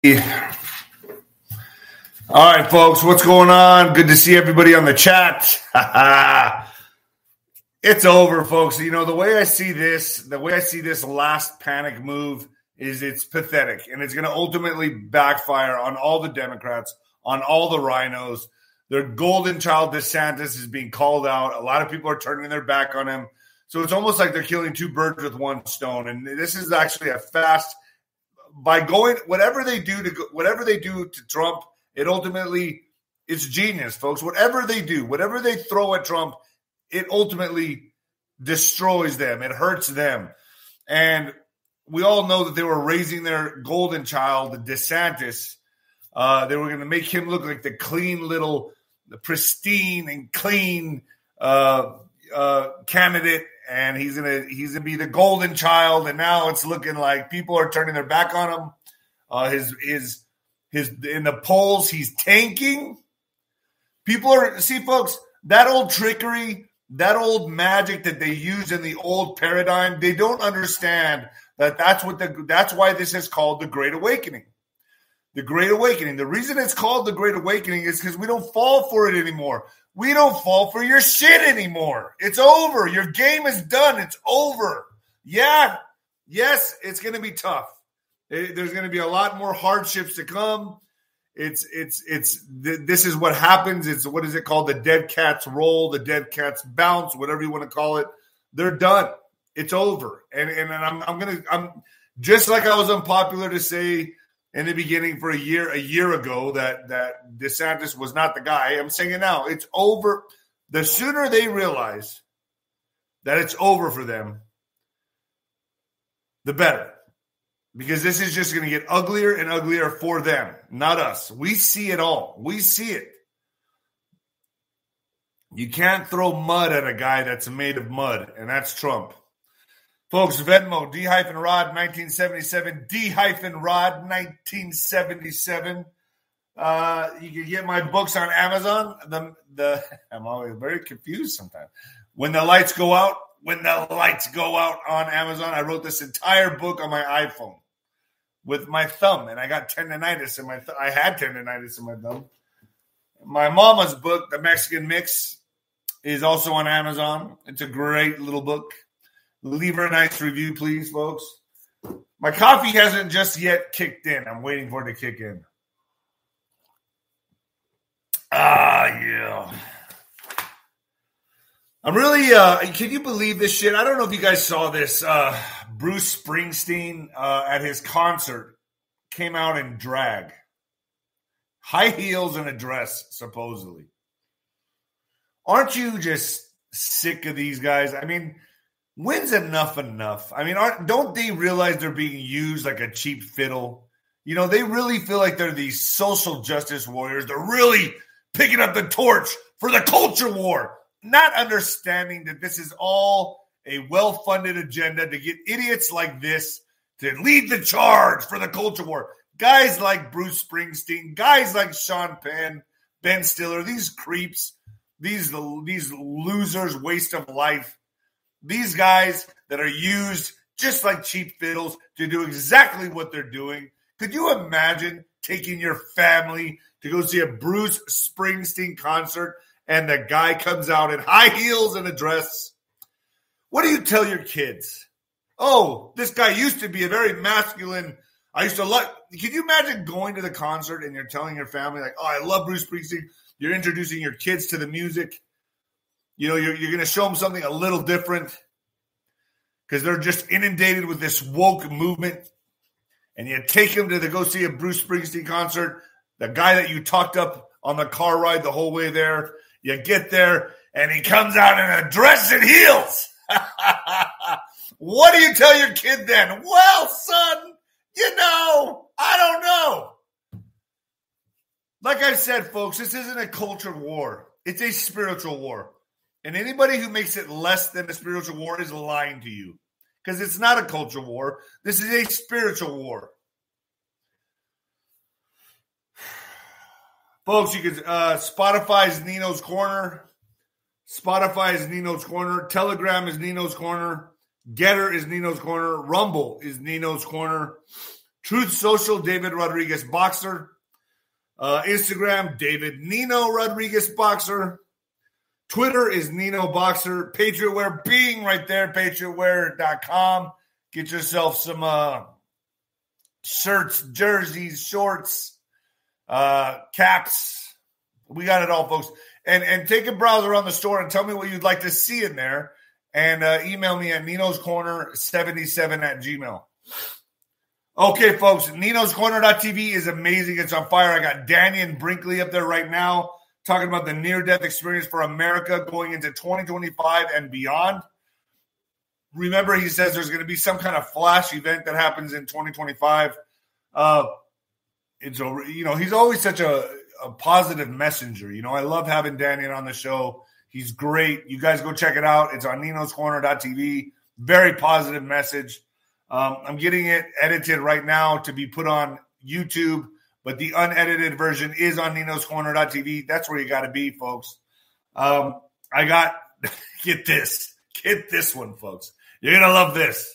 All right, folks, what's going on? Good to see everybody on the chat. It's over, folks. You know, the way I see this last panic move is it's pathetic, and it's going to ultimately backfire on all the Democrats, on all the rhinos. Their golden child DeSantis is being called out. A lot of people are turning their back on him. So it's almost like they're killing two birds with one stone. And this is actually a fast by going whatever they do to Trump. It's genius, folks. Whatever they do, whatever they throw at Trump, it ultimately destroys them. It hurts them. And we all know that they were raising their golden child, DeSantis. They were going to make him look like the clean little, the pristine and clean candidate, and he's gonna be the golden child. And now it's looking like people are turning their back on him. His in the polls, he's tanking. Folks, that old trickery, that old magic that they use in the old paradigm, they don't understand that's why this is called the Great Awakening. The Great Awakening. The reason it's called the Great Awakening is because we don't fall for it anymore. We don't fall for your shit anymore. It's over. Your game is done. It's over. Yeah. Yes, it's going to be tough. There's going to be a lot more hardships to come. This is what happens. It's what is it called? The dead cats roll, the dead cats bounce, whatever you want to call it. They're done. It's over. And I'm just like I was unpopular to say in the beginning for a year ago that DeSantis was not the guy. I'm saying it now. It's over. The sooner they realize that it's over for them, the better. Because this is just going to get uglier and uglier for them, not us. We see it all. We see it. You can't throw mud at a guy that's made of mud, and that's Trump. Folks, Venmo, D-Rod 1977, D-Rod 1977. You can get my books on Amazon. I'm always very confused sometimes. When the lights go out on Amazon, I wrote this entire book on my iPhone with my thumb, and I got tendonitis in my I had tendonitis in my thumb. My mama's book, The Mexican Mix, is also on Amazon. It's a great little book. Leave her a nice review, please, folks. My coffee hasn't just yet kicked in. I'm waiting for it to kick in. Yeah. I'm really, can you believe this shit? I don't know if you guys saw this. Bruce Springsteen at his concert came out in drag. High heels and a dress, supposedly. Aren't you just sick of these guys? I mean, when's enough? I mean, don't they realize they're being used like a cheap fiddle? You know, they really feel like they're these social justice warriors. They're really picking up the torch for the culture war, not understanding that this is all a well-funded agenda to get idiots like this to lead the charge for the culture war. Guys like Bruce Springsteen, guys like Sean Penn, Ben Stiller, these creeps, these losers, waste of life. These guys that are used just like cheap fiddles to do exactly what they're doing. Could you imagine taking your family to go see a Bruce Springsteen concert and the guy comes out in high heels and a dress? What do you tell your kids? Oh, this guy used to be a very masculine. I used to love. Can you imagine going to the concert and you're telling your family, like, oh, I love Bruce Springsteen. You're introducing your kids to the music. You know, you're going to show them something a little different because they're just inundated with this woke movement. And you take them to go see a Bruce Springsteen concert, the guy that you talked up on the car ride the whole way there. You get there, and he comes out in a dress and heels. What do you tell your kid then? Well, son, I don't know. Like I said, folks, this isn't a culture war. It's a spiritual war. And anybody who makes it less than a spiritual war is lying to you. Because it's not a culture war. This is a spiritual war. Folks, you can Spotify's Nino's Corner. Spotify is Nino's Corner. Telegram is Nino's Corner. Getter is Nino's Corner. Rumble is Nino's Corner. Truth Social, David Rodriguez Boxer. Instagram, David Nino Rodriguez Boxer. Twitter is Nino Boxer. Patriot Wear being right there, patriotwear.com. Get yourself some shirts, jerseys, shorts, caps. We got it all, folks. And take a browse around the store and tell me what you'd like to see in there. And email me at ninoscorner77@gmail. Okay, folks, ninoscorner.tv is amazing. It's on fire. I got Daniel Brinkley up there right now talking about the near-death experience for America going into 2025 and beyond. Remember, he says there's going to be some kind of flash event that happens in 2025. He's always such a positive messenger. I love having Daniel on the show. He's great. You guys go check it out. It's on ninoscorner.tv. Very positive message. I'm getting it edited right now to be put on YouTube, but the unedited version is on ninoscorner.tv. That's where you got to be, folks. I got, get this one, folks. You're going to love this.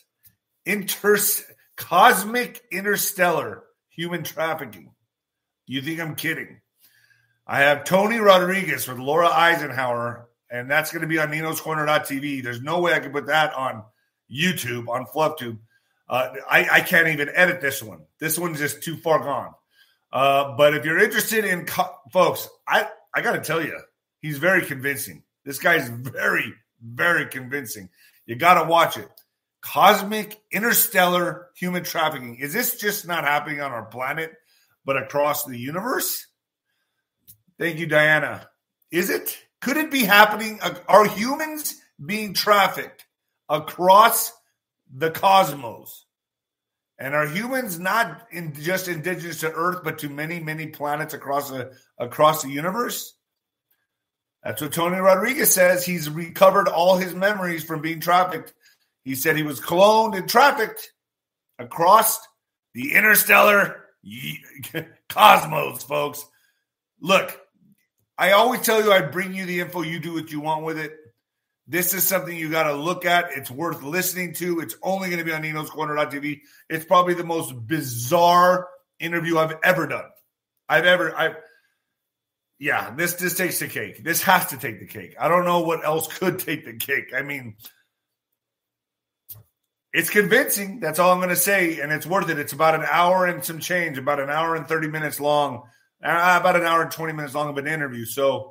Cosmic interstellar human trafficking. You think I'm kidding? I have Tony Rodriguez with Laura Eisenhower, and that's going to be on ninoscorner.tv. There's no way I can put that on YouTube, on FluffTube. I can't even edit this one. This one's just too far gone. But if you're interested in, folks, I got to tell you, he's very convincing. This guy's very, very convincing. You got to watch it. Cosmic interstellar human trafficking. Is this just not happening on our planet, but across the universe? Thank you, Diana. Is it? Could it be happening? Are humans being trafficked across the cosmos? And are humans not just indigenous to Earth, but to many, many planets across the universe? That's what Tony Rodriguez says. He's recovered all his memories from being trafficked. He said he was cloned and trafficked across the interstellar cosmos, folks. Look, I always tell you I bring you the info. You do what you want with it. This is something you got to look at. It's worth listening to. It's only going to be on ninoscorner.tv. It's probably the most bizarre interview I've ever done. This takes the cake. This has to take the cake. I don't know what else could take the cake. I mean, it's convincing. That's all I'm going to say. And it's worth it. It's about an hour and some change, about an hour and 30 minutes long, about an hour and 20 minutes long of an interview. So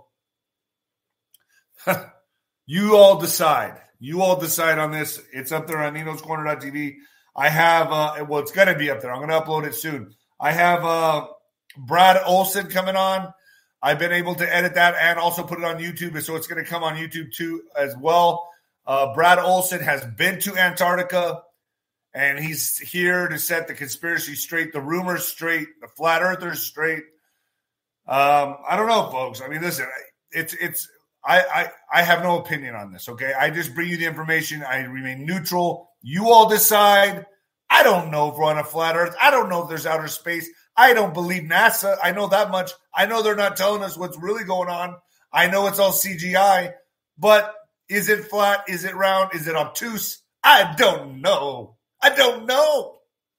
you all decide. You all decide on this. It's up there on ninoscorner.tv. I have, it's going to be up there. I'm going to upload it soon. I have Brad Olson coming on. I've been able to edit that and also put it on YouTube. So it's going to come on YouTube too as well. Brad Olson has been to Antarctica, and he's here to set the conspiracy straight, the rumors straight, the flat earthers straight. I don't know, folks. I mean, listen, I have no opinion on this, okay? I just bring you the information. I remain neutral. You all decide. I don't know if we're on a flat earth. I don't know if there's outer space. I don't believe NASA. I know that much. I know they're not telling us what's really going on. I know it's all CGI, but is it flat? Is it round? Is it obtuse? I don't know. I don't know.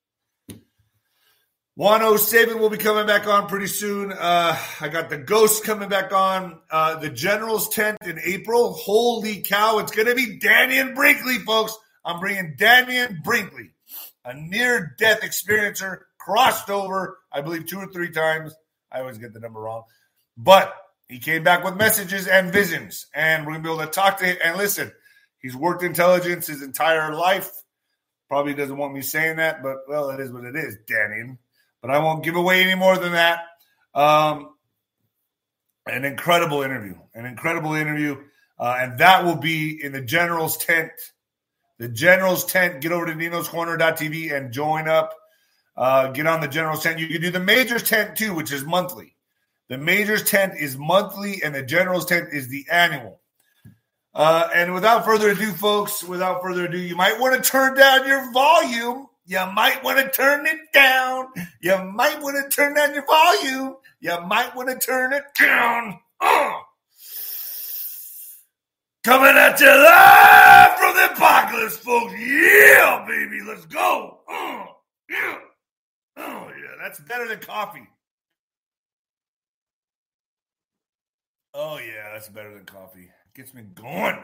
107 will be coming back on pretty soon. I got the Ghost coming back on. The General's Tent in April. Holy cow. It's going to be Daniel Brinkley, folks. I'm bringing Daniel Brinkley, a near-death experiencer, crossed over, I believe 2 or 3 times. I always get the number wrong. But he came back with messages and visions. And we're going to be able to talk to him. And listen, he's worked intelligence his entire life. Probably doesn't want me saying that, but, well, it is what it is, Daniel. But I won't give away any more than that. An incredible interview. And that will be in the General's Tent. The General's Tent. Get over to ninoscorner.tv and join up. Get on the General's Tent. You can do the Major's Tent too, which is monthly. The Major's Tent is monthly, and the General's Tent is the annual. And without further ado, folks, you might want to turn down your volume. You might want to turn it down. You might want to turn down your volume. You might want to turn it down. Coming at you live from the apocalypse, folks. Yeah, baby. Let's go. Yeah. Oh, yeah, that's better than coffee. Oh, yeah, that's better than coffee. Gets me going.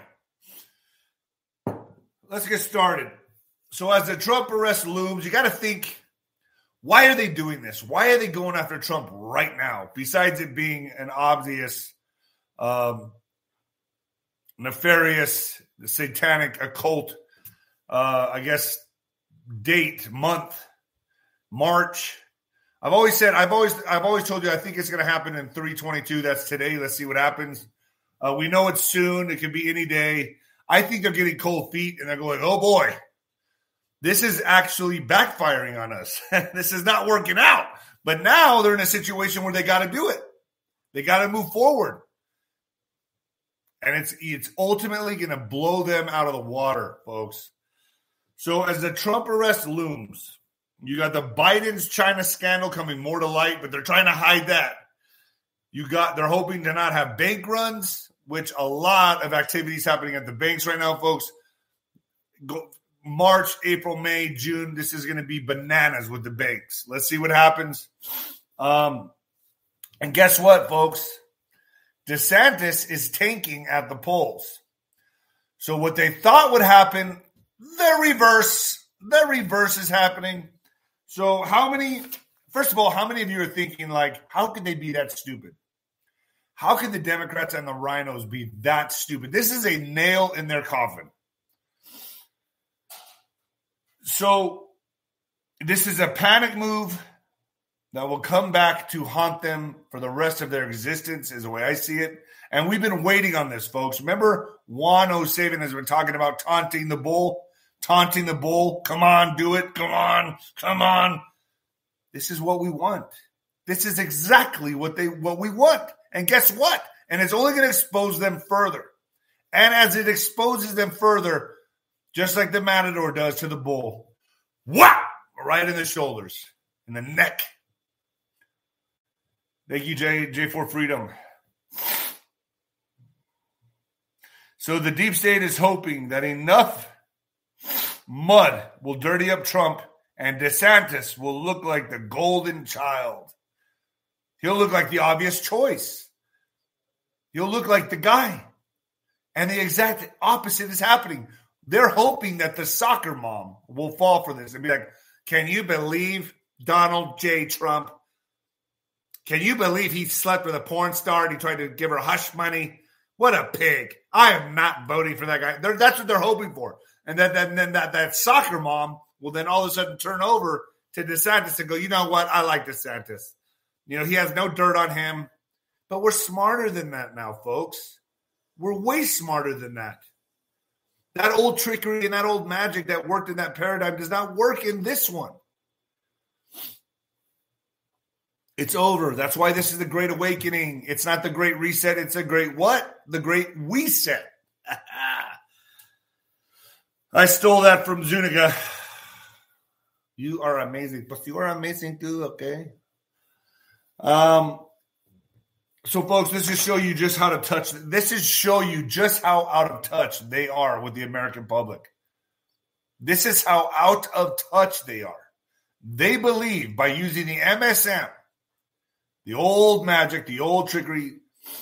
Let's get started. So as the Trump arrest looms, you got to think, why are they doing this? Why are they going after Trump right now? Besides it being an obvious, nefarious, satanic, occult, date, month, March. I've always told you, I think it's going to happen in 3/22. That's today. Let's see what happens. We know it's soon. It could be any day. I think they're getting cold feet and they're going, oh boy, this is actually backfiring on us. This is not working out. But now they're in a situation where they got to do it. They got to move forward. And it's ultimately going to blow them out of the water, folks. So as the Trump arrest looms, you got the Biden's China scandal coming more to light, but they're trying to hide that. They're hoping to not have bank runs, which a lot of activities happening at the banks right now, folks. March, April, May, June, this is going to be bananas with the banks. Let's see what happens. And guess what, folks? DeSantis is tanking at the polls. So what they thought would happen, the reverse is happening. So first of all, how many of you are thinking, like, how could they be that stupid? How could the Democrats and the rhinos be that stupid? This is a nail in their coffin. So this is a panic move that will come back to haunt them for the rest of their existence, is the way I see it. And we've been waiting on this, folks. Remember, Juan O'Savin has been talking about taunting the bull. Come on, do it. Come on. This is what we want. This is exactly what we want. And guess what? And it's only going to expose them further. And as it exposes them further, just like the matador does to the bull, whap! Right in the shoulders, in the neck. Thank you, J for Freedom. So the deep state is hoping that enough mud will dirty up Trump and DeSantis will look like the golden child. He'll look like the obvious choice. He'll look like the guy. And the exact opposite is happening. They're hoping that the soccer mom will fall for this and be like, can you believe Donald J. Trump? Can you believe he slept with a porn star and he tried to give her hush money? What a pig. I am not voting for that guy. That's what they're hoping for. And then that soccer mom will then all of a sudden turn over to DeSantis and go, you know what? I like DeSantis. You know, he has no dirt on him. But we're smarter than that now, folks. We're way smarter than that. That old trickery and that old magic that worked in that paradigm does not work in this one. It's over. That's why this is the Great Awakening. It's not the Great Reset. It's a great what? The Great Reset. I stole that from Zuniga. You are amazing. But you are amazing too, okay? So, folks, this is show you just how to touch. This is show you just how out of touch they are with the American public. This is how out of touch they are. They believe by using the MSM, the old magic, the old trickery,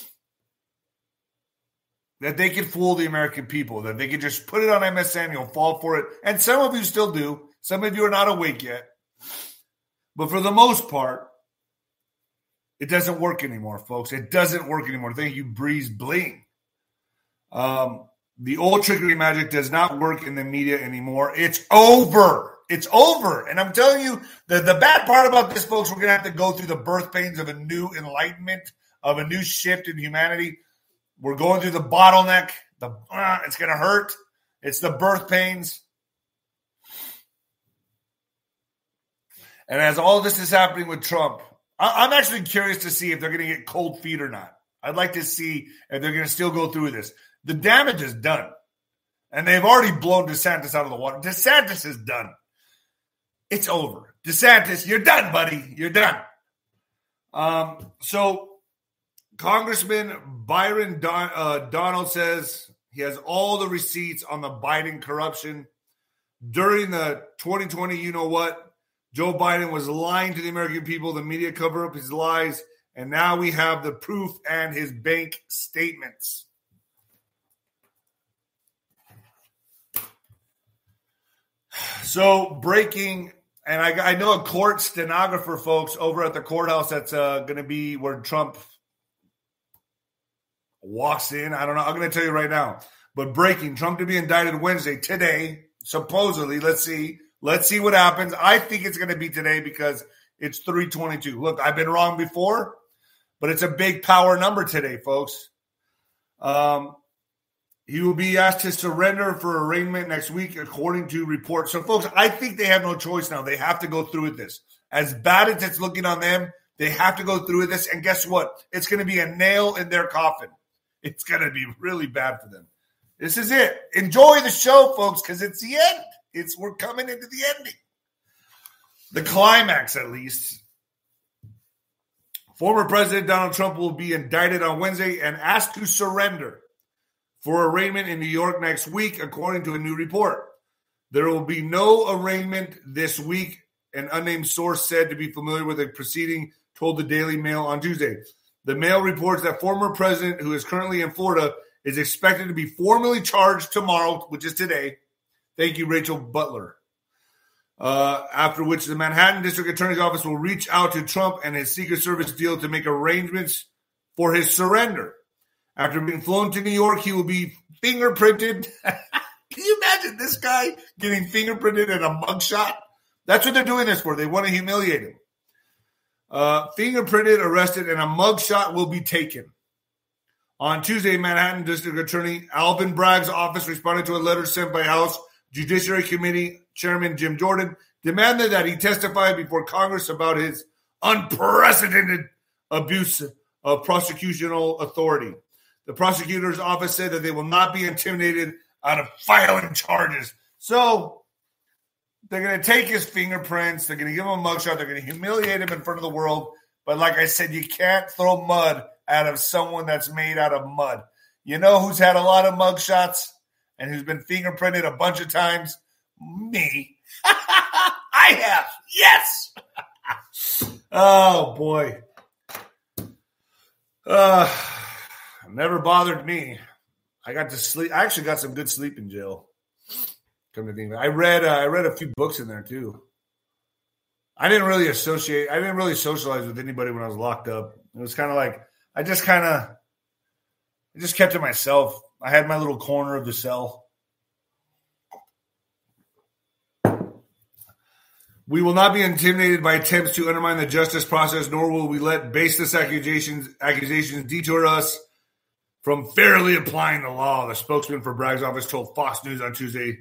that they can fool the American people, that they can just put it on MSN, you'll fall for it. And some of you still do. Some of you are not awake yet. But for the most part, it doesn't work anymore, folks. It doesn't work anymore. Thank you, Breeze Bling. The old trickery magic does not work in the media anymore. It's over. It's over. And I'm telling you, the bad part about this, folks, we're going to have to go through the birth pains of a new enlightenment, of a new shift in humanity. We're going through the bottleneck. It's going to hurt. It's the birth pains. And as all this is happening with Trump, I'm actually curious to see if they're going to get cold feet or not. I'd like to see if they're going to still go through this. The damage is done. And they've already blown DeSantis out of the water. DeSantis is done. It's over. DeSantis, you're done, buddy. You're done. So Congressman Byron Donald says he has all the receipts on the Biden corruption during the 2020 you-know-what. Joe Biden was lying to the American people. The media covered up his lies. And now we have the proof and his bank statements. So breaking, and I know a court stenographer, folks, over at the courthouse that's going to be where Trump walks in. I don't know. I'm going to tell you right now. But breaking, Trump to be indicted Wednesday, today, supposedly. Let's see what happens. I think it's going to be today because it's 3/22. Look, I've been wrong before, but it's a big power number today, folks. He will be asked to surrender for arraignment next week, according to reports. So, folks, I think they have no choice now. They have to go through with this. As bad as it's looking on them, they have to go through with this. And guess what? It's going to be a nail in their coffin. It's going to be really bad for them. This is it. Enjoy the show, folks, because it's the end. We're coming into the ending. The climax, at least. Former President Donald Trump will be indicted on Wednesday and asked to surrender for arraignment in New York next week, according to a new report. There will be no arraignment this week, an unnamed source said to be familiar with the proceeding told the Daily Mail on Tuesday. The Mail reports that former president, who is currently in Florida, is expected to be formally charged tomorrow, which is today. Thank you, Rachel Butler. After which the Manhattan District Attorney's Office will reach out to Trump and his Secret Service deal to make arrangements for his surrender. After being flown to New York, he will be fingerprinted. Can you imagine this guy getting fingerprinted in a mugshot? That's what they're doing this for. They want to humiliate him. Fingerprinted, arrested, and a mugshot will be taken. On Tuesday, Manhattan District Attorney Alvin Bragg's office responded to a letter sent by House Judiciary Committee Chairman Jim Jordan, demanded that he testify before Congress about his unprecedented abuse of prosecutorial authority. The prosecutor's office said that they will not be intimidated out of filing charges. So they're going to take his fingerprints. They're going to give him a mugshot. They're going to humiliate him in front of the world. But like I said, you can't throw mud out of someone that's made out of mud. You know who's had a lot of mugshots and who's been fingerprinted a bunch of times? Me. I have. Yes. Oh, boy. Never bothered me. I got to sleep. I actually got some good sleep in jail. Come to think of it. I read a few books in there too. I didn't really socialize with anybody when I was locked up. It was kind of like I just kept to myself. I had my little corner of the cell. We will not be intimidated by attempts to undermine the justice process, nor will we let baseless accusations detour us from fairly applying the law, the spokesman for Bragg's office told Fox News on Tuesday.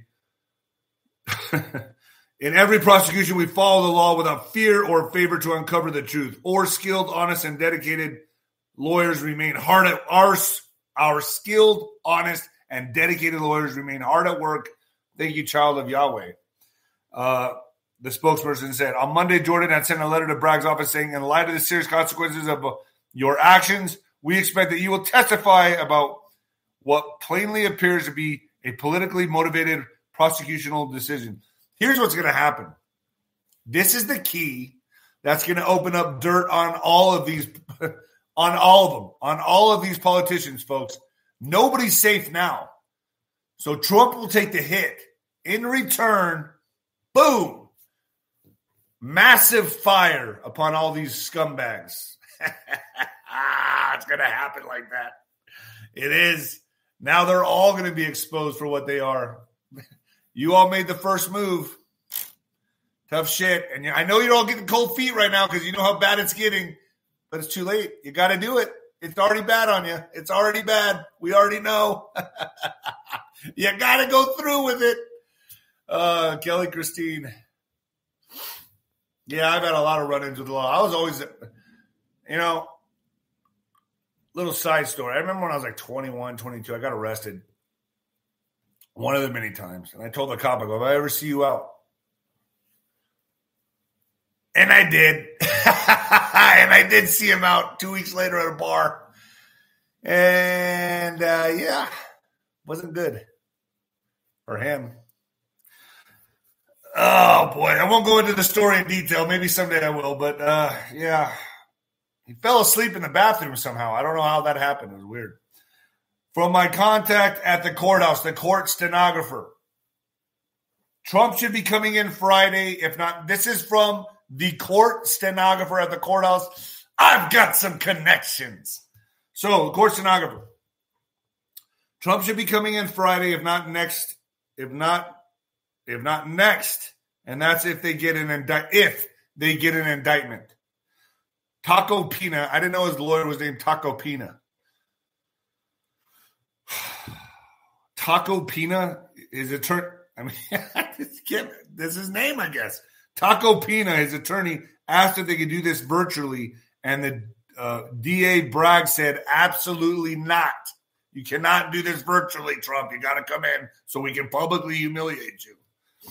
In every prosecution, we follow the law without fear or favor to uncover the truth. Our skilled, honest, and dedicated lawyers remain hard at our skilled, honest, and dedicated lawyers remain hard at work. Thank you, child of Yahweh. The spokesperson said, on Monday, Jordan had sent a letter to Bragg's office saying, in light of the serious consequences of your actions, we expect that you will testify about what plainly appears to be a politically motivated prosecutorial decision. Here's what's going to happen. This is the key that's going to open up dirt on all of these, on all of these politicians, folks. Nobody's safe now. So Trump will take the hit. In return, boom, massive fire upon all these scumbags. It's going to happen like that. It is. Now they're all going to be exposed for what they are. You all made the first move. Tough shit. And I know you're all getting cold feet right now because you know how bad it's getting, but it's too late. You got to do it. It's already bad on you. It's already bad. We already know. You got to go through with it. Kelly Christine. Yeah, I've had a lot of run-ins with the law. I was always, little side story. I remember when I was like 21, 22, I got arrested one of the many times. And I told the cop, I go, if I ever see you out. And I did. And I did see him out 2 weeks later at a bar. And, wasn't good for him. Oh, boy. I won't go into the story in detail. Maybe someday I will. But, yeah. He fell asleep in the bathroom somehow. I don't know how that happened. It was weird. From my contact at the courthouse, the court stenographer. Trump should be coming in Friday. If not, this is from the court stenographer at the courthouse. I've got some connections. So, the court stenographer. Trump should be coming in Friday, if not next. If not next. And that's if they get an indictment. Taco Pina. I didn't know his lawyer was named Taco Pina. Taco Pina is attorney. I mean, this is his name, I guess. Taco Pina, his attorney, asked if they could do this virtually, and the DA Bragg said, absolutely not. You cannot do this virtually, Trump. You got to come in so we can publicly humiliate you.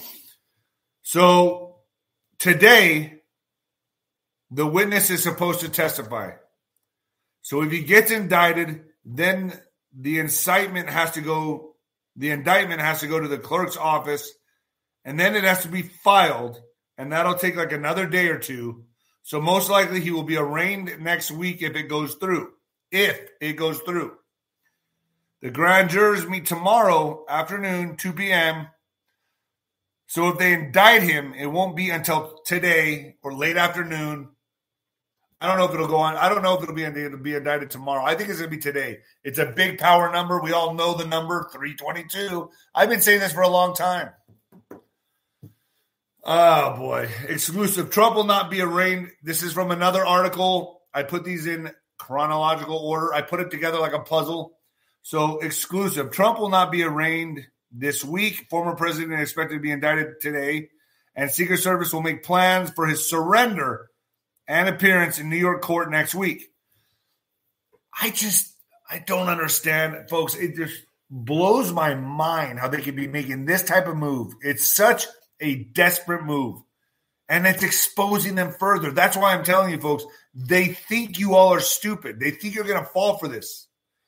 So today, the witness is supposed to testify. So if he gets indicted, then the indictment has to go to the clerk's office, and then it has to be filed, and that'll take like another day or two. So most likely he will be arraigned next week if it goes through. The grand jurors meet tomorrow afternoon, 2 p.m. So if they indict him, it won't be until today or late afternoon. I don't know if it'll go on. I don't know if it'll be indicted tomorrow. I think it's going to be today. It's a big power number. We all know the number, 322. I've been saying this for a long time. Oh, boy. Exclusive. Trump will not be arraigned. This is from another article. I put these in chronological order. I put it together like a puzzle. So, exclusive. Trump will not be arraigned this week. Former president is expected to be indicted today. And Secret Service will make plans for his surrender and appearance in New York court next week. I don't understand, folks. It just blows my mind how they could be making this type of move. It's such a desperate move. And it's exposing them further. That's why I'm telling you, folks, they think you all are stupid. They think you're going to fall for this.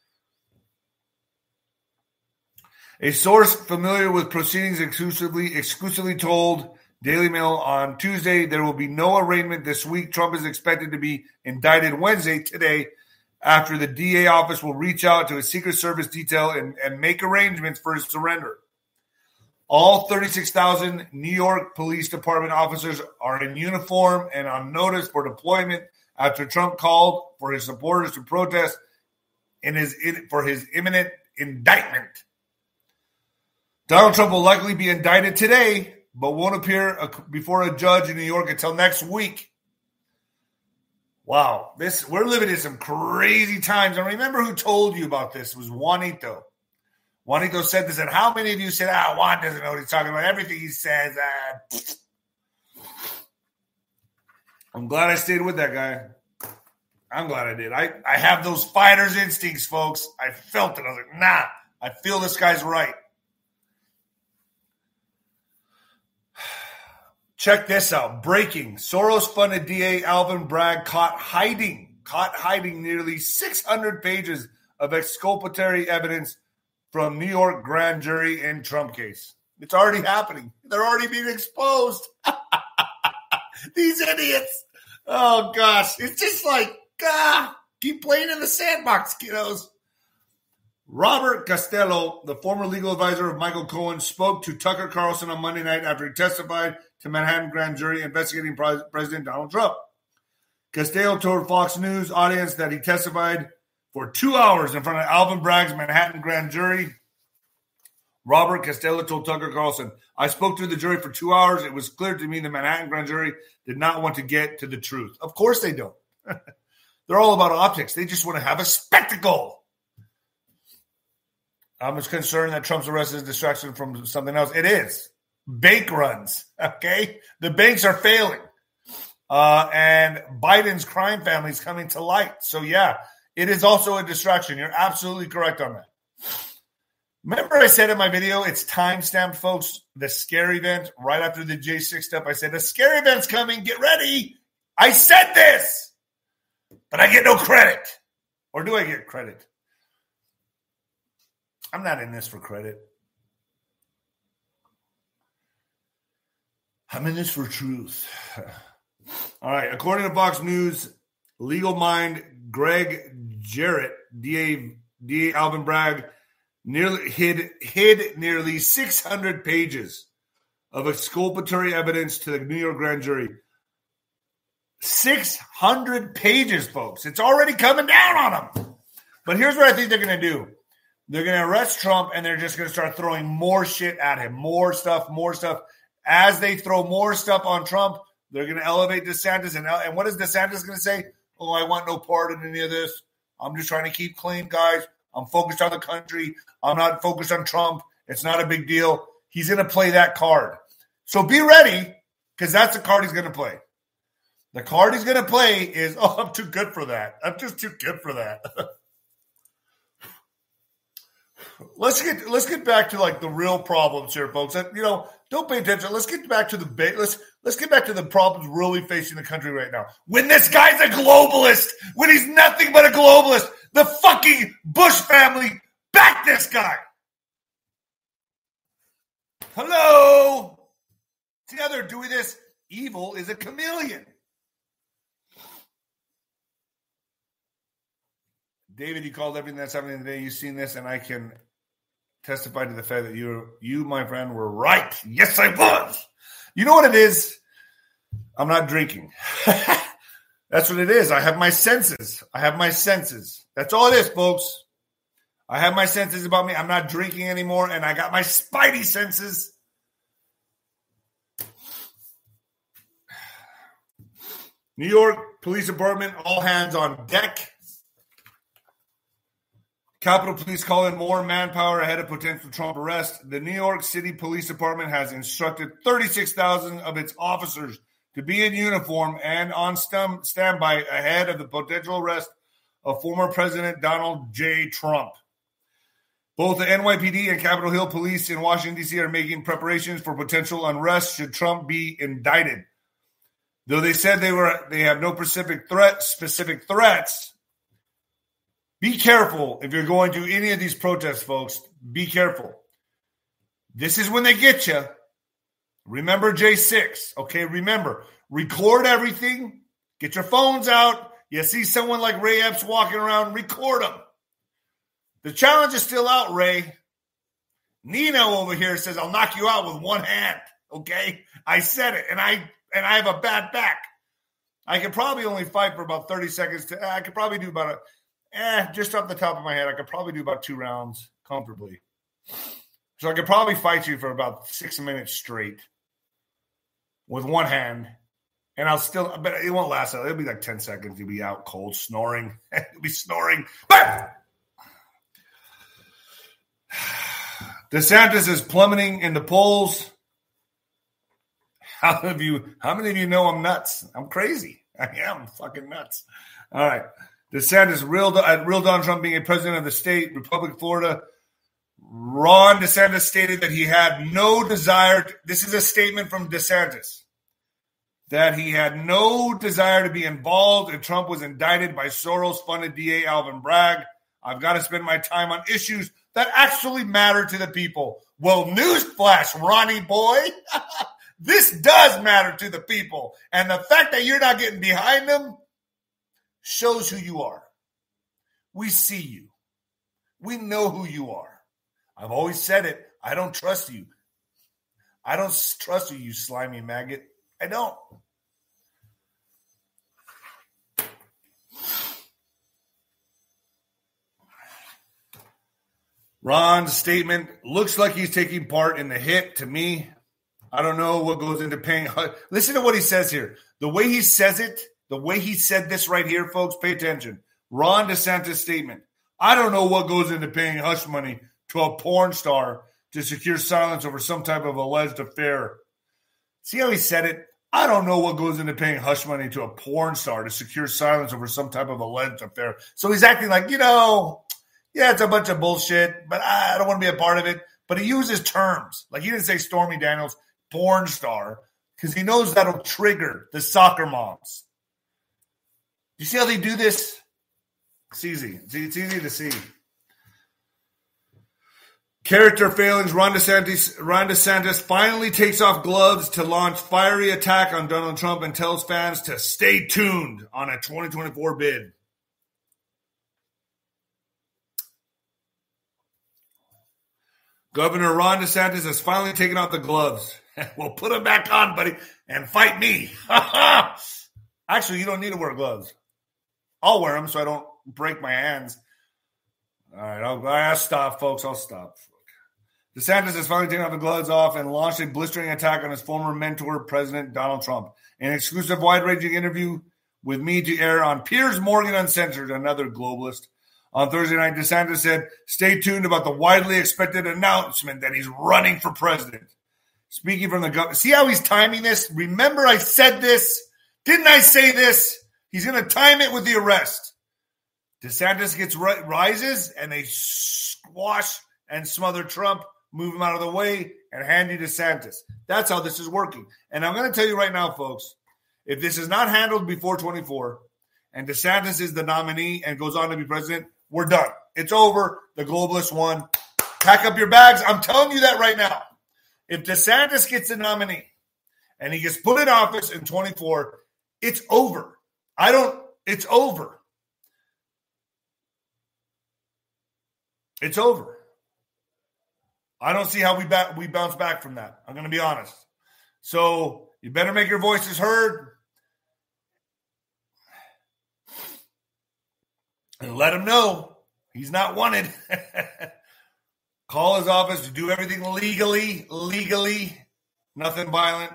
A source familiar with proceedings exclusively told Daily Mail on Tuesday there will be no arraignment this week. Trump is expected to be indicted Wednesday, today, after the DA office will reach out to his Secret Service detail and make arrangements for his surrender. All 36,000 New York Police Department officers are in uniform and on notice for deployment after Trump called for his supporters to protest for his imminent indictment. Donald Trump will likely be indicted today, but won't appear before a judge in New York until next week. Wow, we're living in some crazy times. And remember who told you about this? It was Juanito. Juanito said this, and how many of you said, Juan doesn't know what he's talking about. Everything he says, I'm glad I stayed with that guy. I'm glad I did. I have those fighter's instincts, folks. I felt it. I was like, I feel this guy's right. Check this out. Breaking. Soros-funded DA Alvin Bragg caught hiding nearly 600 pages of exculpatory evidence from New York grand jury in Trump case. It's already happening. They're already being exposed. These idiots. Oh, gosh. It's just like, keep playing in the sandbox, kiddos. Robert Costello, the former legal advisor of Michael Cohen, spoke to Tucker Carlson on Monday night after he testified to Manhattan grand jury investigating President Donald Trump. Costello told Fox News audience that he testified for 2 hours in front of Alvin Bragg's Manhattan grand jury. Robert Costello told Tucker Carlson, I spoke to the jury for 2 hours. It was clear to me the Manhattan grand jury did not want to get to the truth. Of course they don't. They're all about optics. They just want to have a spectacle. I'm just concerned that Trump's arrest is a distraction from something else. It is. Bank runs, okay? The banks are failing. And Biden's crime family is coming to light. So, yeah, it is also a distraction. You're absolutely correct on that. Remember I said in my video, it's time-stamped, folks, the scary event right after the J6 stuff. I said, the scary event's coming. Get ready. I said this, but I get no credit. Or do I get credit? I'm not in this for credit. I'm in this for truth. All right. According to Fox News, legal mind Greg Jarrett, DA Alvin Bragg, hid nearly 600 pages of exculpatory evidence to the New York grand jury. 600 pages, folks. It's already coming down on them. But here's what I think they're going to do. They're going to arrest Trump, and they're just going to start throwing more shit at him. More stuff. As they throw more stuff on Trump, they're going to elevate DeSantis. And what is DeSantis going to say? Oh, I want no part in any of this. I'm just trying to keep clean, guys. I'm focused on the country. I'm not focused on Trump. It's not a big deal. He's going to play that card. So be ready, because that's the card he's going to play. The card he's going to play is, oh, I'm too good for that. I'm just too good for that. Let's get back to like the real problems here, folks. Don't pay attention. Let's get back to let's get back to the problems really facing the country right now. When this guy's a globalist, when he's nothing but a globalist, the fucking Bush family back this guy. Hello. See how they're doing this? Evil is a chameleon. David, you called everything that's happening today. You've seen this, and I can testify to the fact that you, my friend, were right. Yes, I was. You know what it is? I'm not drinking. That's what it is. I have my senses. That's all it is, folks. I have my senses about me. I'm not drinking anymore, and I got my spidey senses. New York Police Department, all hands on deck. Capitol Police call in more manpower ahead of potential Trump arrest. The New York City Police Department has instructed 36,000 of its officers to be in uniform and on standby ahead of the potential arrest of former President Donald J. Trump. Both the NYPD and Capitol Hill Police in Washington, D.C. are making preparations for potential unrest should Trump be indicted. Though they said they have no specific threats, be careful if you're going to any of these protests, folks. Be careful. This is when they get you. Remember J6, okay? Remember, record everything. Get your phones out. You see someone like Ray Epps walking around, record them. The challenge is still out, Ray. Nino over here says, I'll knock you out with one hand, okay? I said it, and I have a bad back. I could probably only fight for about 30 seconds. I could probably do about just off the top of my head, I could probably do about 2 rounds comfortably. So I could probably fight you for about 6 minutes straight with one hand. And but it won't last. It'll be like 10 seconds. You'll be out cold, snoring. You'll be snoring. But DeSantis is plummeting in the polls. How many of you know I'm nuts? I'm crazy. I am fucking nuts. All right. DeSantis real Donald Trump being a president of the state, Republic of Florida. Ron DeSantis stated that he had no desire. This is a statement from DeSantis. That he had no desire to be involved if Trump was indicted by Soros-funded DA Alvin Bragg. I've got to spend my time on issues that actually matter to the people. Well, newsflash, Ronnie boy. This does matter to the people. And the fact that you're not getting behind them shows who you are. We see you. We know who you are. I've always said it. I don't trust you. I don't trust you, you slimy maggot. I don't. Ron's statement looks like he's taking part in the hit to me. I don't know what goes into paying. Listen to what he says here. The way he says it, the way he said this right here, folks, pay attention. Ron DeSantis' statement. I don't know what goes into paying hush money to a porn star to secure silence over some type of alleged affair. See how he said it? I don't know what goes into paying hush money to a porn star to secure silence over some type of alleged affair. So he's acting like, yeah, it's a bunch of bullshit, but I don't want to be a part of it. But he uses terms. Like he didn't say Stormy Daniels, porn star, because he knows that'll trigger the soccer moms. You see how they do this? It's easy. It's easy to see. Character failings. Ron DeSantis finally takes off gloves to launch fiery attack on Donald Trump and tells fans to stay tuned on a 2024 bid. Governor Ron DeSantis has finally taken off the gloves. Well, put them back on, buddy, and fight me. Actually, you don't need to wear gloves. I'll wear them so I don't break my hands. All right, I'll stop, folks. I'll stop. DeSantis has finally taken the gloves off and launched a blistering attack on his former mentor, President Donald Trump. An exclusive, wide-ranging interview with me to air on Piers Morgan Uncensored, another globalist. On Thursday night, DeSantis said, stay tuned about the widely expected announcement that he's running for president. Speaking from the government. See how he's timing this? Remember I said this? Didn't I say this? He's going to time it with the arrest. DeSantis rises, and they squash and smother Trump, move him out of the way, and hand you DeSantis. That's how this is working. And I'm going to tell you right now, folks, if this is not handled before 24 and DeSantis is the nominee and goes on to be president, we're done. It's over. The globalists won. Pack up your bags. I'm telling you that right now. If DeSantis gets the nominee and he gets put in office in 24, it's over. It's over. It's over. I don't see how we bounce back from that. I'm going to be honest. So you better make your voices heard and let him know he's not wanted. Call his office to do everything legally, nothing violent.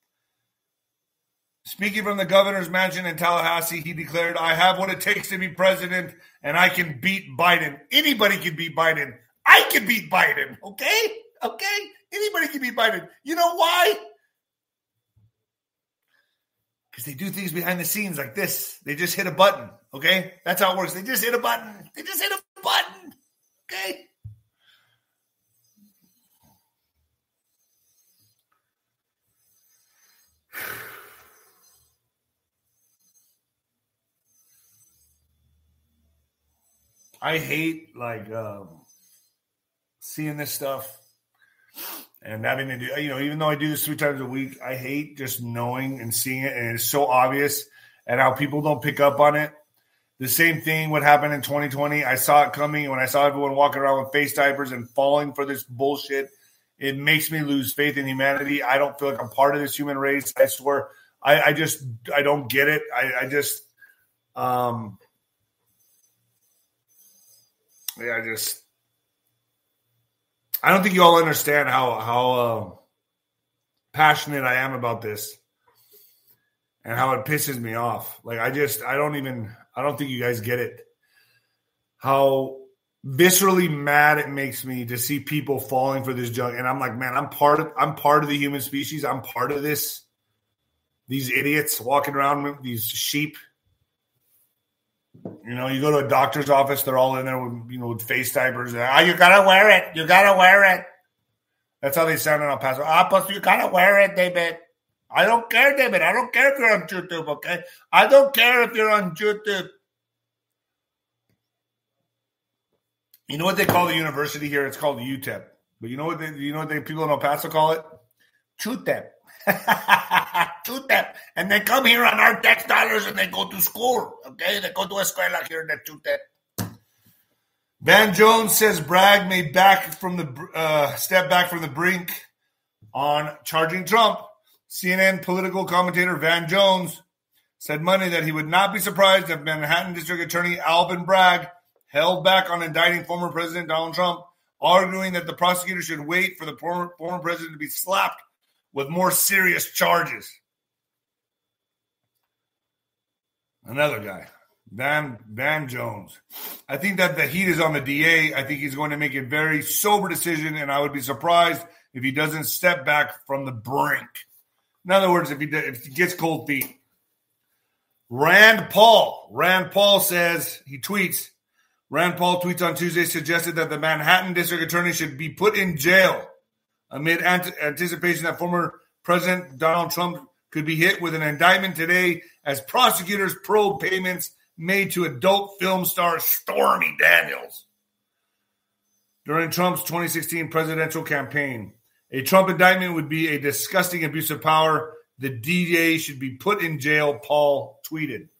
Speaking from the governor's mansion in Tallahassee, he declared, I have what it takes to be president, and I can beat Biden. Anybody can beat Biden. I can beat Biden, okay? Okay? Anybody can beat Biden. You know why? Because they do things behind the scenes like this. They just hit a button, okay? That's how it works. They just hit a button. Okay? I hate, seeing this stuff and having to do, even though I do this 3 times a week, I hate just knowing and seeing it, and it's so obvious and how people don't pick up on it. The same thing would happen in 2020. I saw it coming, and when I saw everyone walking around with face diapers and falling for this bullshit, it makes me lose faith in humanity. I don't feel like I'm part of this human race. I swear. I don't get it. I don't think you all understand how passionate I am about this and how it pisses me off. I don't think you guys get it. How viscerally mad it makes me to see people falling for this junk. And I'm like, man, I'm part of the human species. I'm part of this. These idiots walking around with these sheep. You go to a doctor's office, they're all in there with face diapers. You gotta wear it. You gotta wear it. That's how they sound in El Paso. Pues you gotta wear it, David. I don't care, David. I don't care if you're on YouTube, okay? I don't care if you're on YouTube. You know what they call the university here? It's called UTEP. But you know what people in El Paso call it? CHUTEP. CHUTEP. And they come here on our tax dollars and they go to school. Okay? They go to a escuela here in the CHUTEP. Van Jones says Bragg may step back from the brink on charging Trump. CNN political commentator Van Jones said Monday that he would not be surprised if Manhattan District Attorney Alvin Bragg held back on indicting former President Donald Trump, arguing that the prosecutor should wait for the former president to be slapped with more serious charges. Another guy, Van Jones. I think that the heat is on the DA. I think he's going to make a very sober decision, and I would be surprised if he doesn't step back from the brink. In other words, if he gets cold feet. Rand Paul says, he tweets, Rand Paul tweets on Tuesday, suggested that the Manhattan District Attorney should be put in jail amid anticipation that former President Donald Trump could be hit with an indictment today as prosecutors probe payments made to adult film star Stormy Daniels. during Trump's 2016 presidential campaign. A Trump indictment would be a disgusting abuse of power. The DA should be put in jail, Paul tweeted.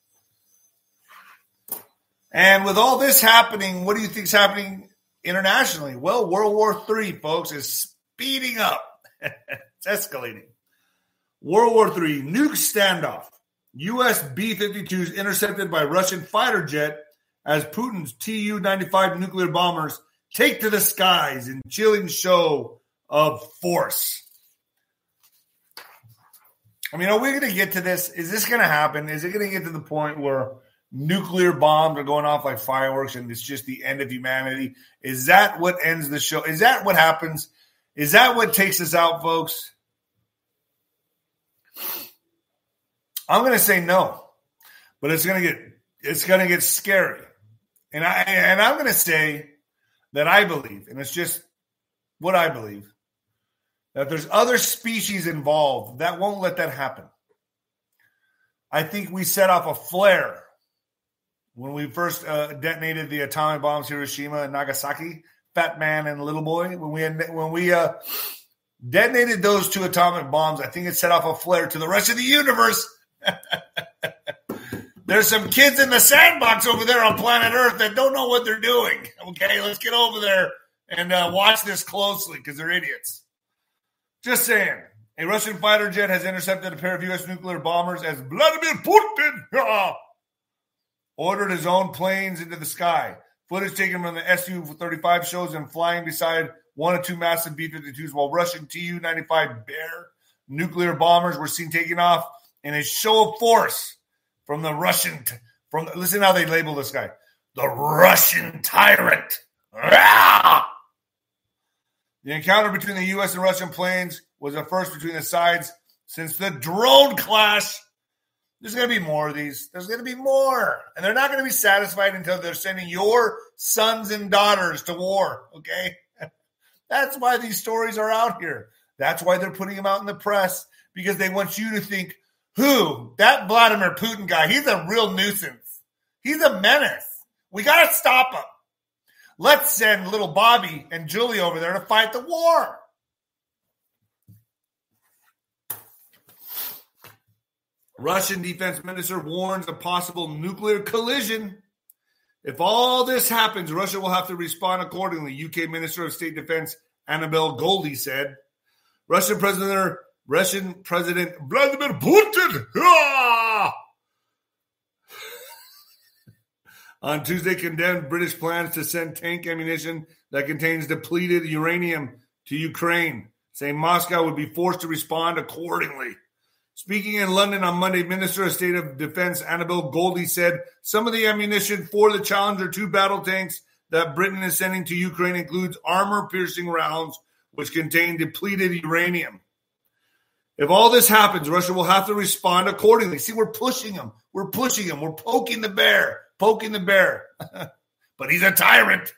And with all this happening, what do you think is happening internationally? Well, World War III, folks, is speeding up. It's escalating. World War III, nuke standoff. U.S. B-52s intercepted by Russian fighter jet as Putin's Tu-95 nuclear bombers take to the skies in chilling show of force. I mean, are we going to get to this? Is this going to happen? Is it going to get to the point where nuclear bombs are going off like fireworks and it's just the end of humanity? Is that what ends the show? Is that what happens? Is that what takes us out, folks? I'm going to say no, but it's going to get scary. And I'm going to say that I believe, and it's just what I believe, that there's other species involved that won't let that happen. I think we set off a flare when we first detonated the atomic bombs, Hiroshima and Nagasaki, Fat Man and Little Boy. When we detonated those two atomic bombs, I think it set off a flare to the rest of the universe. There's some kids in the sandbox over there on planet Earth that don't know what they're doing. Okay, let's get over there and watch this closely because they're idiots. Just saying. A Russian fighter jet has intercepted a pair of U.S. nuclear bombers as Vladimir Putin ordered his own planes into the sky. Footage taken from the Su-35 shows them flying beside one or two massive B-52s while Russian Tu-95 Bear nuclear bombers were seen taking off in a show of force from the Russian, listen how they label this guy, the Russian tyrant. Ah! The encounter between the U.S. and Russian planes was the first between the sides since the drone clash. There's going to be more of these. There's going to be more. And they're not going to be satisfied until they're sending your sons and daughters to war, okay? That's why these stories are out here. That's why they're putting them out in the press, because they want you to think, that Vladimir Putin guy, he's a real nuisance. He's a menace. We got to stop him. Let's send little Bobby and Julie over there to fight the war. Russian defense minister warns of possible nuclear collision. If all this happens, Russia will have to respond accordingly, UK Minister of State Defense Annabel Goldie said. Russian President Vladimir Putin on Tuesday condemned British plans to send tank ammunition that contains depleted uranium to Ukraine, saying Moscow would be forced to respond accordingly. Speaking in London on Monday, Minister of State of Defense Annabel Goldie said some of the ammunition for the Challenger 2 battle tanks that Britain is sending to Ukraine includes armor-piercing rounds which contain depleted uranium. If all this happens, Russia will have to respond accordingly. See, we're pushing him. We're poking the bear. But he's a tyrant.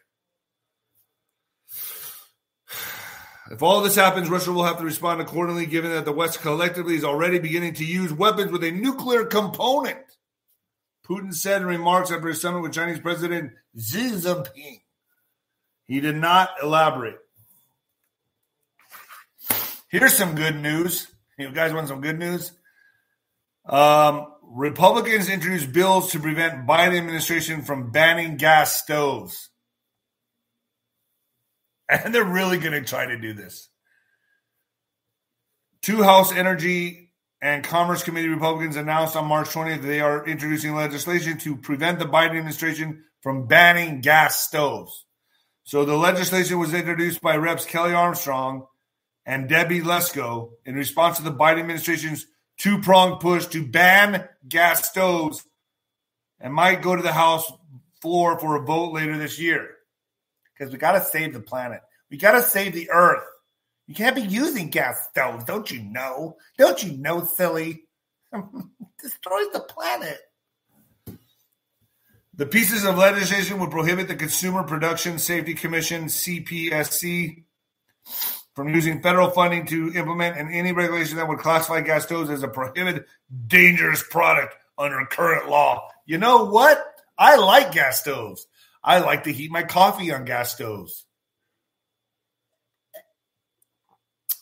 If all this happens, Russia will have to respond accordingly, given that the West collectively is already beginning to use weapons with a nuclear component, Putin said in remarks after his summit with Chinese President Xi Jinping. He did not elaborate. Here's some good news. You guys want some good news? Republicans introduced bills to prevent Biden administration from banning gas stoves. And they're really going to try to do this. Two House Energy and Commerce Committee Republicans announced on March 20th that they are introducing legislation to prevent the Biden administration from banning gas stoves. So the legislation was introduced by Reps Kelly Armstrong and Debbie Lesko in response to the Biden administration's two-pronged push to ban gas stoves and might go to the House floor for a vote later this year. Because we got to save the planet. We got to save the earth. You can't be using gas stoves, don't you know? Don't you know, silly? Destroys the planet. The pieces of legislation would prohibit the Consumer Production Safety Commission, CPSC, from using federal funding to implement any regulation that would classify gas stoves as a prohibited dangerous product under current law. You know what? I like gas stoves. I like to heat my coffee on gas stoves.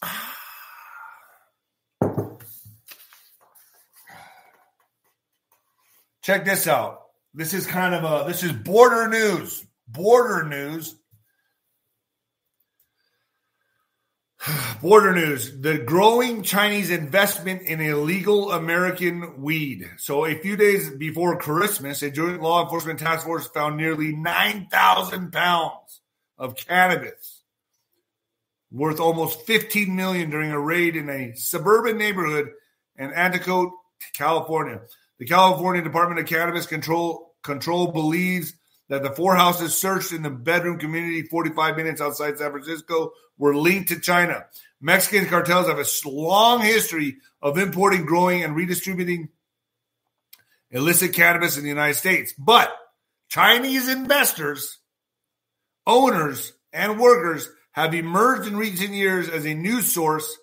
Check this out. This is this is border news. Border news. Border news. The growing Chinese investment in illegal American weed. So a few days before Christmas, a joint law enforcement task force found nearly 9,000 pounds of cannabis worth almost $15 million during a raid in a suburban neighborhood in Anticote, California. The California Department of Cannabis Control believes that the 4 houses searched in the bedroom community 45 minutes outside San Francisco were linked to China. Mexican cartels have a long history of importing, growing, and redistributing illicit cannabis in the United States. But Chinese investors, owners, and workers have emerged in recent years as a new source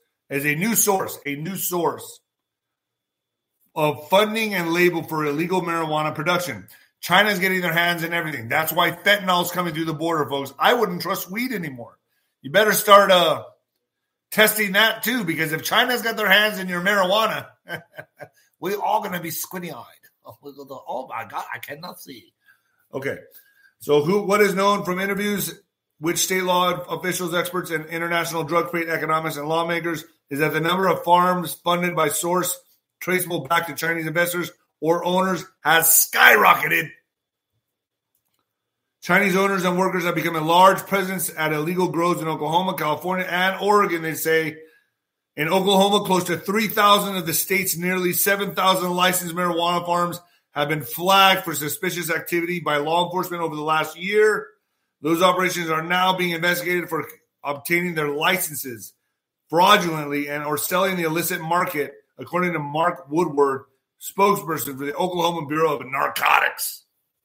of funding and label for illegal marijuana production. China's getting their hands in everything. That's why fentanyl is coming through the border, folks. I wouldn't trust weed anymore. You better start testing that too, because if China's got their hands in your marijuana, we're all going to be squinty-eyed. Oh my God, I cannot see. Okay, so what is known from interviews with state law officials, experts, and international drug trade economists and lawmakers is that the number of farms funded by source traceable back to Chinese investors or owners has skyrocketed. Chinese owners and workers have become a large presence at illegal grows in Oklahoma, California, and Oregon, they say. In Oklahoma, close to 3,000 of the state's nearly 7,000 licensed marijuana farms have been flagged for suspicious activity by law enforcement over the last year. Those operations are now being investigated for obtaining their licenses fraudulently and or selling the illicit market, according to Mark Woodward, spokesperson for the Oklahoma Bureau of Narcotics.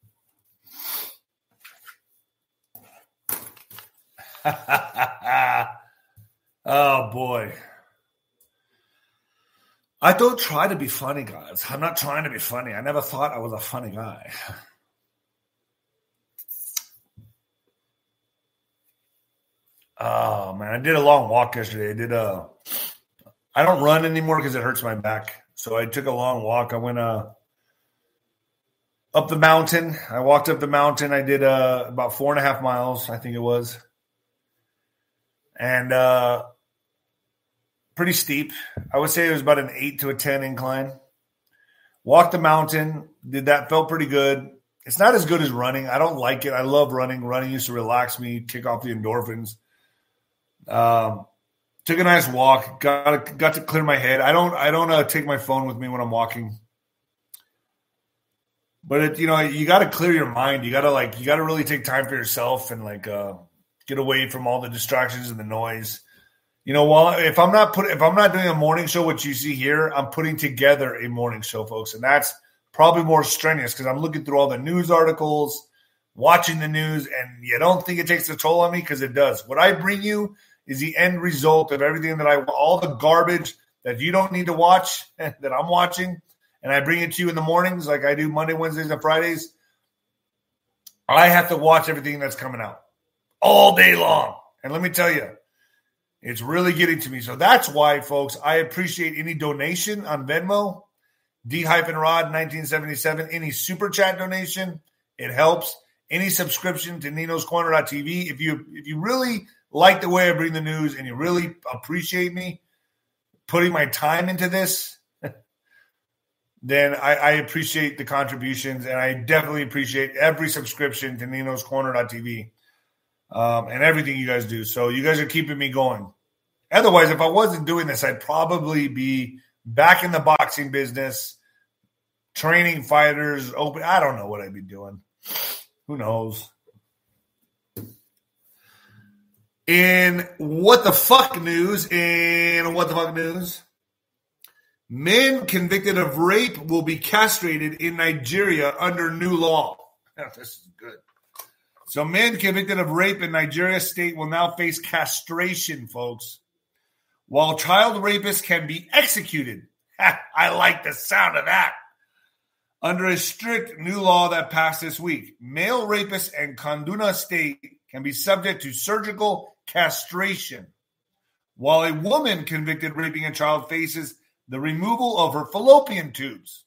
Oh, boy. I don't try to be funny, guys. I'm not trying to be funny. I never thought I was a funny guy. Oh, man. I did a long walk yesterday. I don't run anymore because it hurts my back. So I took a long walk. I went up the mountain. I walked up the mountain. I did about 4.5 miles, I think it was. And pretty steep. I would say it was about an 8 to a 10 incline. Walked the mountain. Did that. Felt pretty good. It's not as good as running. I don't like it. I love running. Running used to relax me, kick off the endorphins. Took a nice walk. Got to clear my head. I don't take my phone with me when I'm walking. But you got to clear your mind. You got to really take time for yourself and get away from all the distractions and the noise. If I'm not doing a morning show, what you see here, I'm putting together a morning show, folks, and that's probably more strenuous because I'm looking through all the news articles, watching the news, and you don't think it takes a toll on me because it does. What I bring you is the end result of everything all the garbage that you don't need to watch that I'm watching, and I bring it to you in the mornings like I do Monday, Wednesdays, and Fridays. I have to watch everything that's coming out all day long. And let me tell you, it's really getting to me. So that's why, folks, I appreciate any donation on Venmo, D-Rod 1977, any super chat donation. It helps. Any subscription to Nino'sCorner.tv. If you really like the way I bring the news and you really appreciate me putting my time into this, then I appreciate the contributions, and I definitely appreciate every subscription to Nino'sCorner.tv and everything you guys do. So you guys are keeping me going. Otherwise, if I wasn't doing this, I'd probably be back in the boxing business, training fighters, open. I don't know what I'd be doing. Who knows? In what the fuck news, men convicted of rape will be castrated in Nigeria under new law. Oh, this is good. So men convicted of rape in Nigeria state will now face castration, folks, while child rapists can be executed. I like the sound of that. Under a strict new law that passed this week, male rapists in Kaduna State can be subject to surgical castration, while a woman convicted raping a child faces the removal of her fallopian tubes.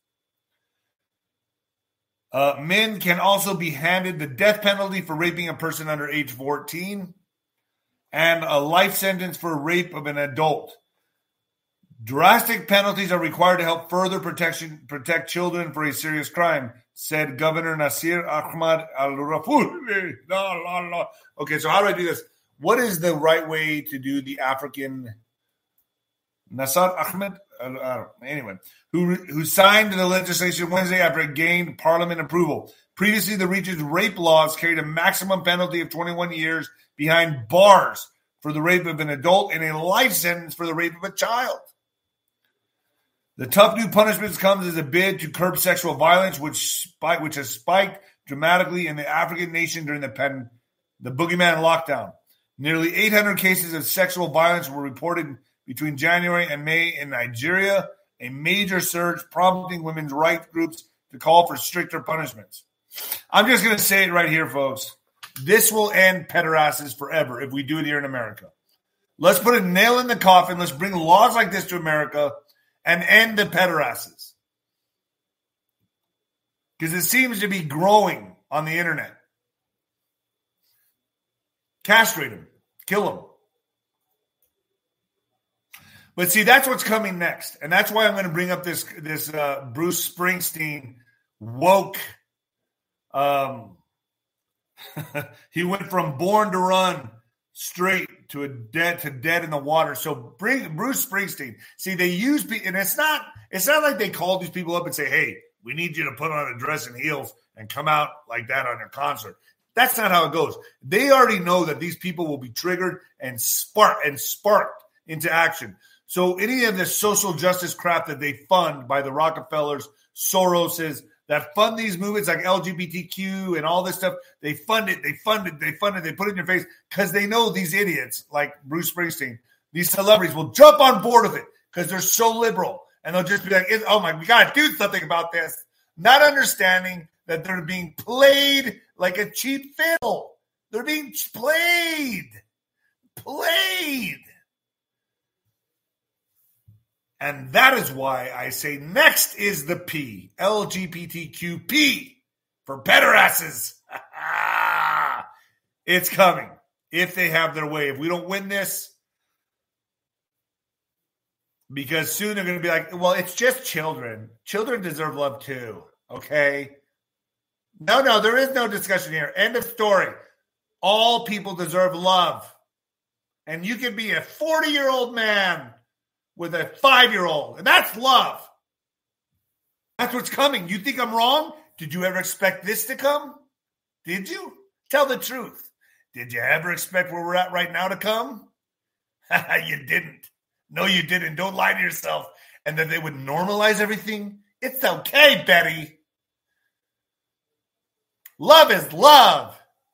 Men can also be handed the death penalty for raping a person under age 14 and a life sentence for rape of an adult. Drastic penalties are required to help further protect children for a serious crime, said Governor Nasir Ahmad Al-Raful. Okay, so how do I do this? What is the right way to do the African Nasir Ahmed? Anyway, who signed the legislation Wednesday after it gained parliament approval. Previously, the region's rape laws carried a maximum penalty of 21 years behind bars for the rape of an adult and a life sentence for the rape of a child. The tough new punishments comes as a bid to curb sexual violence, which has spiked dramatically in the African nation during the boogeyman lockdown. Nearly 800 cases of sexual violence were reported between January and May in Nigeria, a major surge prompting women's rights groups to call for stricter punishments. I'm just going to say it right here, folks. This will end pederasts forever if we do it here in America. Let's put a nail in the coffin. Let's bring laws like this to America and end the pederasts. Because it seems to be growing on the internet. Castrate them. Kill them. But see, that's what's coming next. And that's why I'm going to bring up this Bruce Springsteen woke. He went from Born to Run straight to dead in the water. So Bruce Springsteen. See, they use people, and it's not like they call these people up and say, "Hey, we need you to put on a dress and heels and come out like that on your concert." That's not how it goes. They already know that these people will be triggered and sparked into action. So any of this social justice crap that they fund by the Rockefellers, Soroses, that fund these movements like LGBTQ and all this stuff, they fund it, they put it in your face because they know these idiots like Bruce Springsteen, these celebrities will jump on board with it because they're so liberal. And they'll just be like, oh my, we got to do something about this. Not understanding that they're being played like a cheap fiddle. They're being played. And that is why I say next is the P, LGBTQP, for pederasts. It's coming if they have their way. If we don't win this, because soon they're going to be like, well, it's just children. Children deserve love too, okay? No, there is no discussion here. End of story. All people deserve love. And you can be a 40-year-old man with a 5-year-old, and that's love. That's what's coming. You think I'm wrong? Did you ever expect this to come? Did you? Tell the truth. Did you ever expect where we're at right now to come? You didn't. No, you didn't. Don't lie to yourself. And that they would normalize everything? It's okay, Betty. Love is love.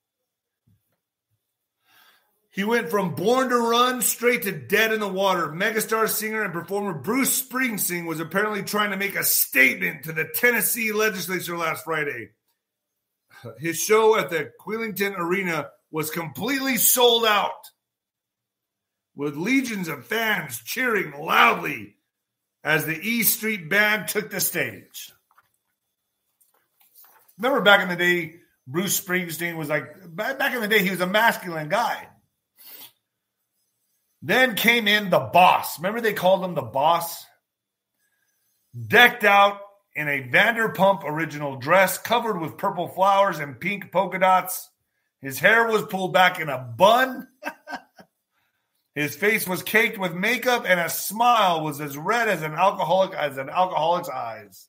He went from Born to Run straight to dead in the water. Megastar singer and performer Bruce Springsteen was apparently trying to make a statement to the Tennessee legislature last Friday. His show at the Quillington Arena was completely sold out, with legions of fans cheering loudly as the E Street Band took the stage. Remember back in the day, Bruce Springsteen was like, back in the day, he was a masculine guy. Then came in the Boss. Remember they called him the Boss? Decked out in a Vanderpump original dress covered with purple flowers and pink polka dots. His hair was pulled back in a bun. His face was caked with makeup, and a smile was as red as an alcoholic's eyes.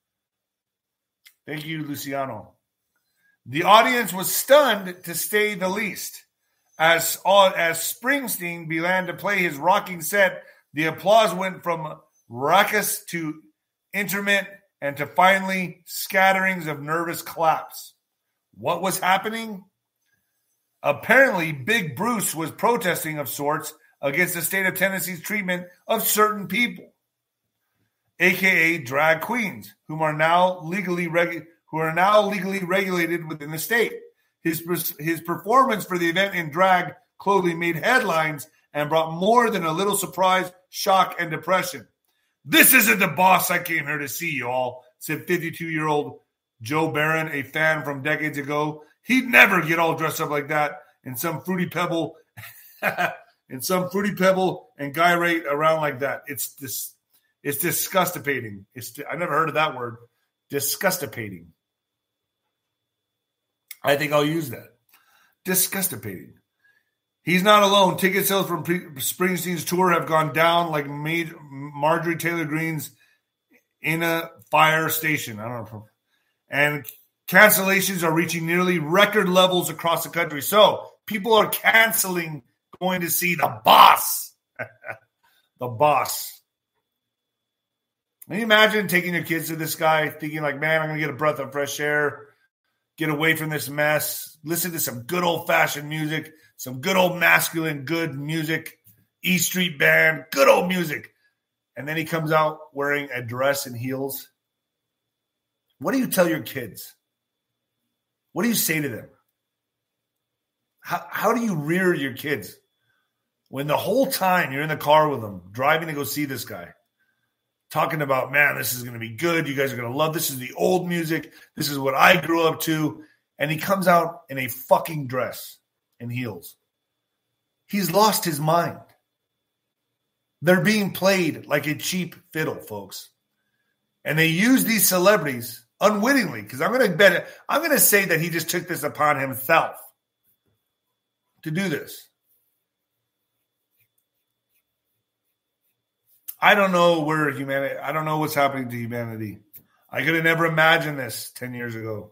Thank you, Luciano. The audience was stunned, to say the least. As Springsteen began to play his rocking set, the applause went from raucous to intermittent and to finally scatterings of nervous claps. What was happening? Apparently, Big Bruce was protesting of sorts against the state of Tennessee's treatment of certain people, aka drag queens, who are now legally regulated within the state. His performance for the event in drag clothing made headlines and brought more than a little surprise, shock, and depression. This isn't the boss I came here to see, y'all, said 52-year-old Joe Barron, a fan from decades ago. He'd never get all dressed up like that in some Fruity Pebble and gyrate around like that. It's disgustipating. I never heard of that word. Disgustipating. I think I'll use that. Disgustipating. He's not alone. Ticket sales from Springsteen's tour have gone down like Marjorie Taylor Greene's in a fire station. I don't know. And cancellations are reaching nearly record levels across the country. So people are canceling going to see the boss. The boss. Can you imagine taking your kids to this guy thinking like, man, I'm going to get a breath of fresh air, get away from this mess, listen to some good old-fashioned music, some good old masculine good music, E Street Band, good old music. And then he comes out wearing a dress and heels. What do you tell your kids? What do you say to them? How do you rear your kids when the whole time you're in the car with them, driving to go see this guy, talking about, man, this is going to be good. You guys are going to love this. Is the old music. This is what I grew up to. And he comes out in a fucking dress and heels. He's lost his mind. They're being played like a cheap fiddle, folks. And they use these celebrities unwittingly, because I'm going to say that he just took this upon himself to do this. I don't know I don't know what's happening to humanity. I could have never imagined this 10 years ago.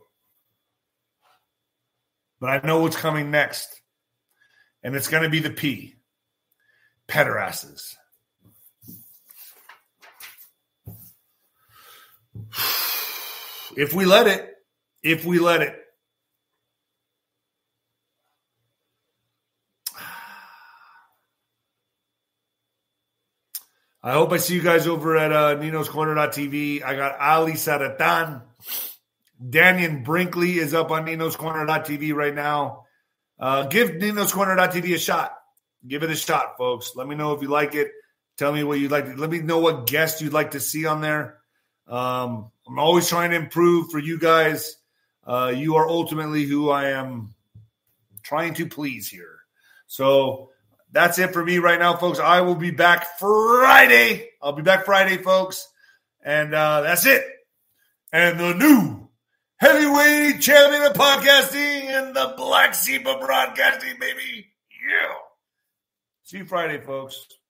But I know what's coming next. And it's going to be the P. Pederasses. If we let it. I hope I see you guys over at Nino'sCorner.tv. I got Ali Saratan. Daniel Brinkley is up on Nino'sCorner.tv right now. Give Nino'sCorner.tv a shot. Give it a shot, folks. Let me know if you like it. Tell me what you'd like. Let me know what guests you'd like to see on there. I'm always trying to improve for you guys. You are ultimately who I am trying to please here. So that's it for me right now, folks. I will be back Friday. I'll be back Friday, folks. And that's it. And the new heavyweight champion of podcasting and the Black Sheep of broadcasting, baby. Yeah. See you Friday, folks.